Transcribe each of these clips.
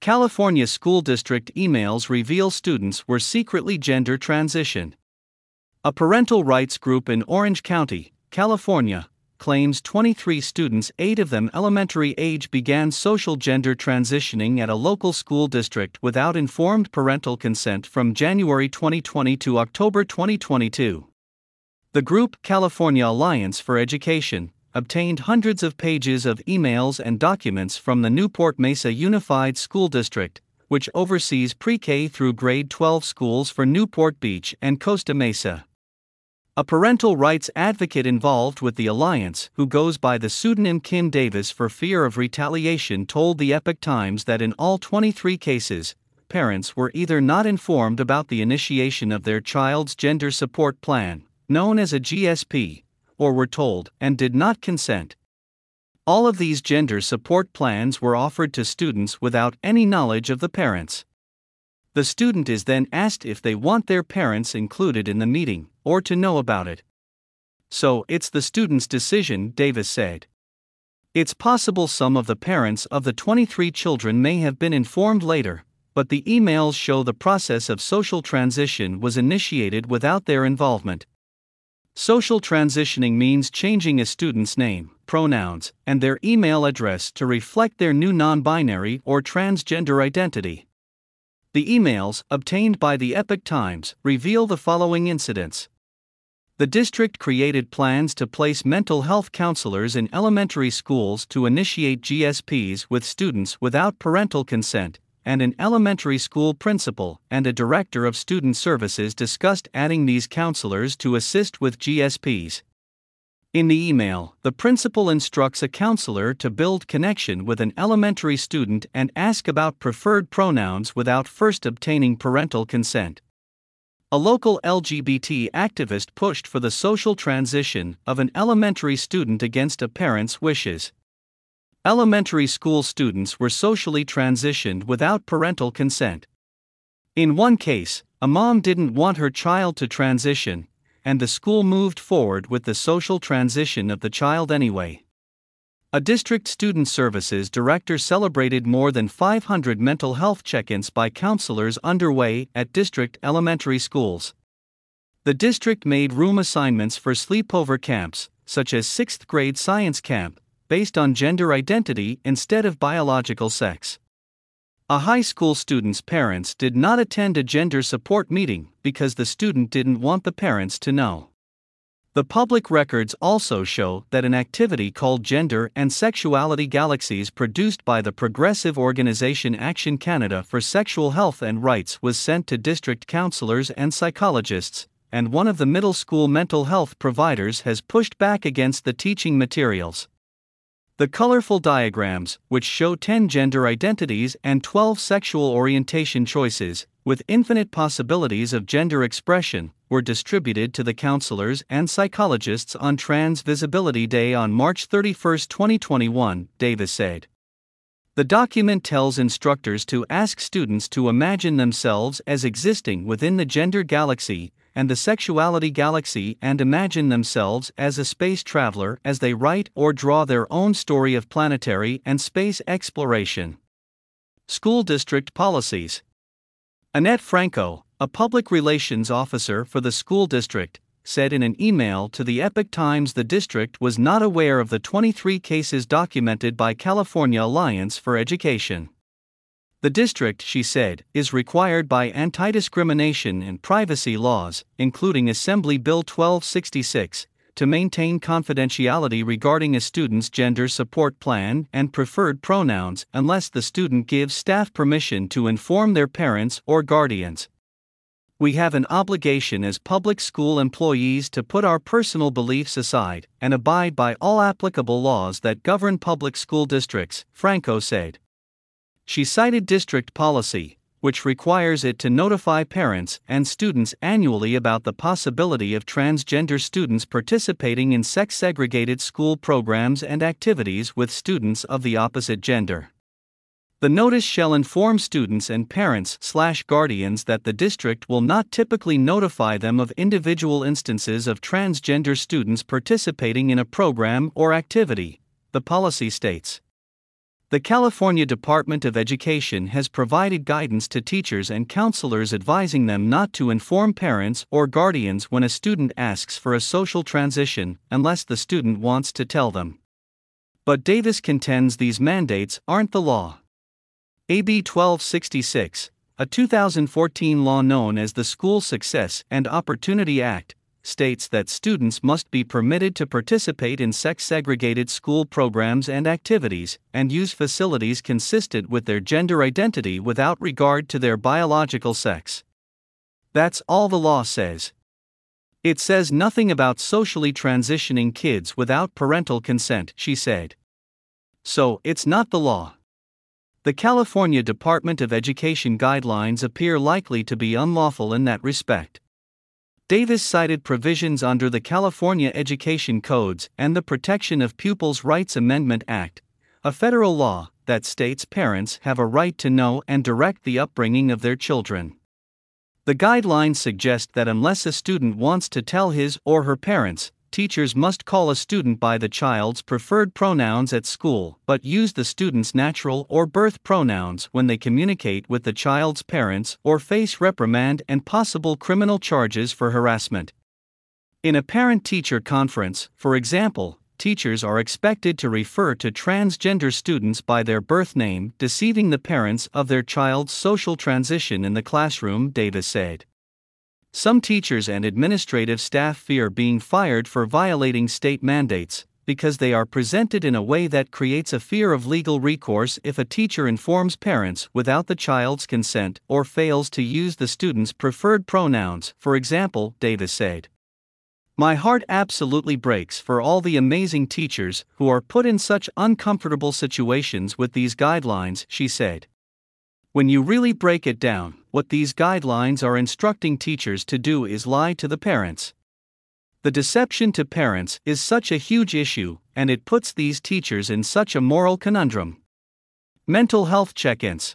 California school district emails reveal students were secretly gender transitioned. A parental rights group in Orange County, California, claims 23 students, 8 of them elementary age, began social gender transitioning at a local school district without informed parental consent from January 2020 to October 2022. The group, California Alliance for Education, obtained hundreds of pages of emails and documents from the Newport Mesa Unified School District, which oversees pre-K through grade 12 schools for Newport Beach and Costa Mesa. A parental rights advocate involved with the alliance, who goes by the pseudonym Kim Davis for fear of retaliation, told the Epoch Times that in all 23 cases, parents were either not informed about the initiation of their child's gender support plan, known as a GSP, or were told and did not consent. All of these gender support plans were offered to students without any knowledge of the parents. The student is then asked if they want their parents included in the meeting, or to know about it. So, it's the student's decision, Davis said. It's possible some of the parents of the 23 children may have been informed later, but the emails show the process of social transition was initiated without their involvement. Social transitioning means changing a student's name, pronouns, and their email address to reflect their new non-binary or transgender identity. The emails, obtained by the Epoch Times, reveal the following incidents. The district created plans to place mental health counselors in elementary schools to initiate GSPs with students without parental consent, and an elementary school principal and a director of student services discussed adding these counselors to assist with GSPs. In the email, the principal instructs a counselor to build connection with an elementary student and ask about preferred pronouns without first obtaining parental consent. A local LGBT activist pushed for the social transition of an elementary student against a parent's wishes. Elementary school students were socially transitioned without parental consent. In one case, a mom didn't want her child to transition, and the school moved forward with the social transition of the child anyway. A district student services director celebrated more than 500 mental health check-ins by counselors underway at district elementary schools. The district made room assignments for sleepover camps, such as 6th grade science camp, based on gender identity instead of biological sex. A high school student's parents did not attend a gender support meeting because the student didn't want the parents to know. The public records also show that an activity called Gender and Sexuality Galaxies produced by the progressive organization Action Canada for Sexual Health and Rights was sent to district counselors and psychologists, and one of the middle school mental health providers has pushed back against the teaching materials. The colorful diagrams, which show 10 gender identities and 12 sexual orientation choices, with infinite possibilities of gender expression, were distributed to the counselors and psychologists on Trans Visibility Day on March 31, 2021, Davis said. The document tells instructors to ask students to imagine themselves as existing within the gender galaxy and the sexuality galaxy and imagine themselves as a space traveler as they write or draw their own story of planetary and space exploration. School district policies. Annette Franco, a public relations officer for the school district, said in an email to the Epoch Times the district was not aware of the 23 cases documented by California Alliance for Education. The district, she said, is required by anti-discrimination and privacy laws, including Assembly Bill 1266, to maintain confidentiality regarding a student's gender support plan and preferred pronouns unless the student gives staff permission to inform their parents or guardians. We have an obligation as public school employees to put our personal beliefs aside and abide by all applicable laws that govern public school districts, Franco said. She cited district policy, which requires it to notify parents and students annually about the possibility of transgender students participating in sex-segregated school programs and activities with students of the opposite gender. The notice shall inform students and parents/guardians that the district will not typically notify them of individual instances of transgender students participating in a program or activity, the policy states. The California Department of Education has provided guidance to teachers and counselors advising them not to inform parents or guardians when a student asks for a social transition unless the student wants to tell them. But Davis contends these mandates aren't the law. AB 1266, a 2014 law known as the School Success and Opportunity Act, states that students must be permitted to participate in sex-segregated school programs and activities, and use facilities consistent with their gender identity without regard to their biological sex. That's all the law says. It says nothing about socially transitioning kids without parental consent, she said. So, it's not the law. The California Department of Education guidelines appear likely to be unlawful in that respect. Davis cited provisions under the California Education Codes and the Protection of Pupils' Rights Amendment Act, a federal law that states parents have a right to know and direct the upbringing of their children. The guidelines suggest that unless a student wants to tell his or her parents, teachers must call a student by the child's preferred pronouns at school but use the student's natural or birth pronouns when they communicate with the child's parents or face reprimand and possible criminal charges for harassment. In a parent-teacher conference, for example, teachers are expected to refer to transgender students by their birth name, deceiving the parents of their child's social transition in the classroom, Davis said. Some teachers and administrative staff fear being fired for violating state mandates, because they are presented in a way that creates a fear of legal recourse if a teacher informs parents without the child's consent or fails to use the student's preferred pronouns, for example, Davis said. My heart absolutely breaks for all the amazing teachers who are put in such uncomfortable situations with these guidelines, she said. When you really break it down, what these guidelines are instructing teachers to do is lie to the parents. The deception to parents is such a huge issue, and it puts these teachers in such a moral conundrum. Mental health check-ins.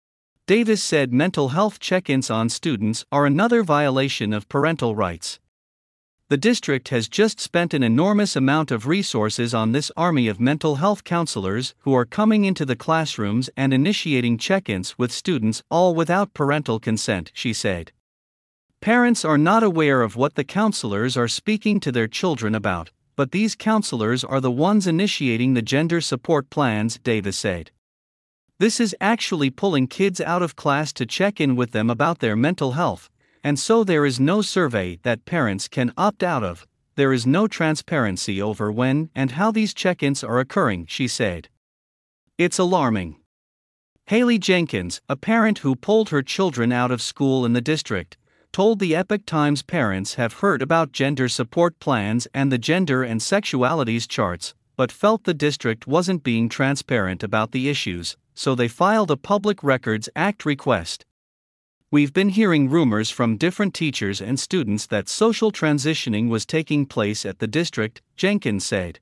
Davis said mental health check-ins on students are another violation of parental rights. The district has just spent an enormous amount of resources on this army of mental health counselors who are coming into the classrooms and initiating check-ins with students, all without parental consent, she said. Parents are not aware of what the counselors are speaking to their children about, but these counselors are the ones initiating the gender support plans, Davis said. This is actually pulling kids out of class to check in with them about their mental health. And so there is no survey that parents can opt out of, there is no transparency over when and how these check-ins are occurring, she said. It's alarming. Haley Jenkins, a parent who pulled her children out of school in the district, told the Epoch Times parents have heard about gender support plans and the gender and sexualities charts, but felt the district wasn't being transparent about the issues, so they filed a Public Records Act request. We've been hearing rumors from different teachers and students that social transitioning was taking place at the district, Jenkins said.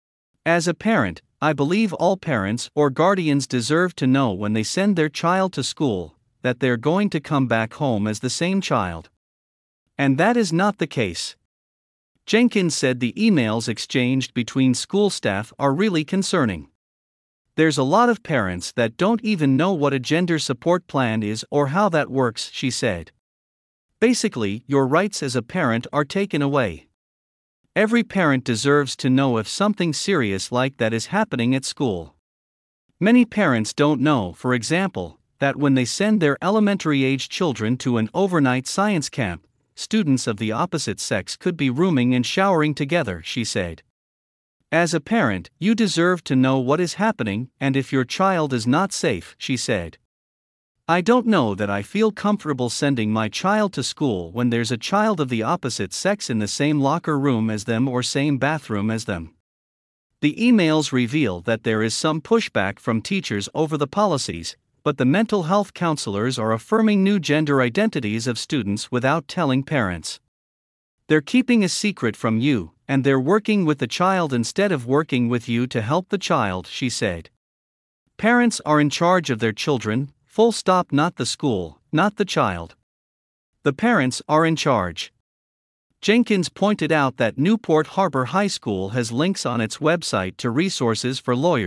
As a parent, I believe all parents or guardians deserve to know when they send their child to school that they're going to come back home as the same child. And that is not the case. Jenkins said the emails exchanged between school staff are really concerning. There's a lot of parents that don't even know what a gender support plan is or how that works, she said. Basically, your rights as a parent are taken away. Every parent deserves to know if something serious like that is happening at school. Many parents don't know, for example, that when they send their elementary-age children to an overnight science camp, students of the opposite sex could be rooming and showering together, she said. As a parent, you deserve to know what is happening and if your child is not safe, she said. I don't know that I feel comfortable sending my child to school when there's a child of the opposite sex in the same locker room as them or same bathroom as them. The emails reveal that there is some pushback from teachers over the policies, but the mental health counselors are affirming new gender identities of students without telling parents. They're keeping a secret from you, and they're working with the child instead of working with you to help the child, she said. Parents are in charge of their children, full stop, not the school, not the child. The parents are in charge. Jenkins pointed out that Newport Harbor High School has links on its website to resources for lawyers,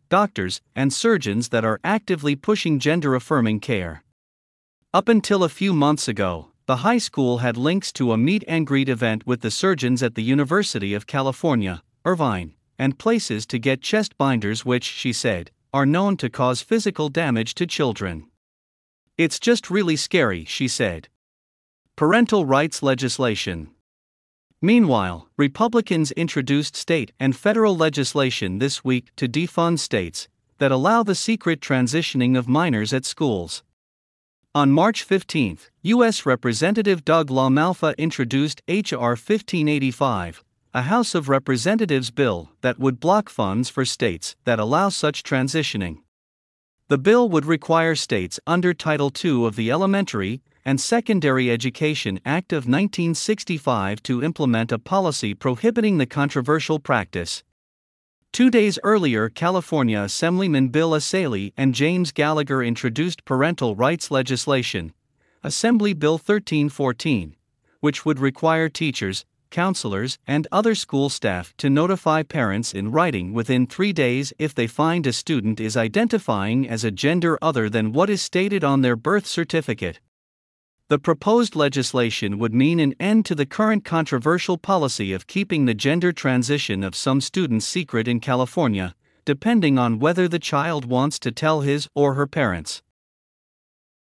doctors, and surgeons that are actively pushing gender-affirming care. Up until a few months ago, the high school had links to a meet-and-greet event with the surgeons at the University of California, Irvine, and places to get chest binders which, she said, are known to cause physical damage to children. It's just really scary, she said. Parental rights legislation. Meanwhile, Republicans introduced state and federal legislation this week to defund states that allow the secret transitioning of minors at schools. On March 15, U.S. Representative Doug LaMalfa introduced H.R. 1585, a House of Representatives bill that would block funds for states that allow such transitioning. The bill would require states under Title II of the Elementary and Secondary Education Act of 1965 to implement a policy prohibiting the controversial practice. 2 days earlier, California Assemblyman Bill Essayli and James Gallagher introduced parental rights legislation, Assembly Bill 1314, which would require teachers, counselors, and other school staff to notify parents in writing within 3 days if they find a student is identifying as a gender other than what is stated on their birth certificate. The proposed legislation would mean an end to the current controversial policy of keeping the gender transition of some students secret in California, depending on whether the child wants to tell his or her parents.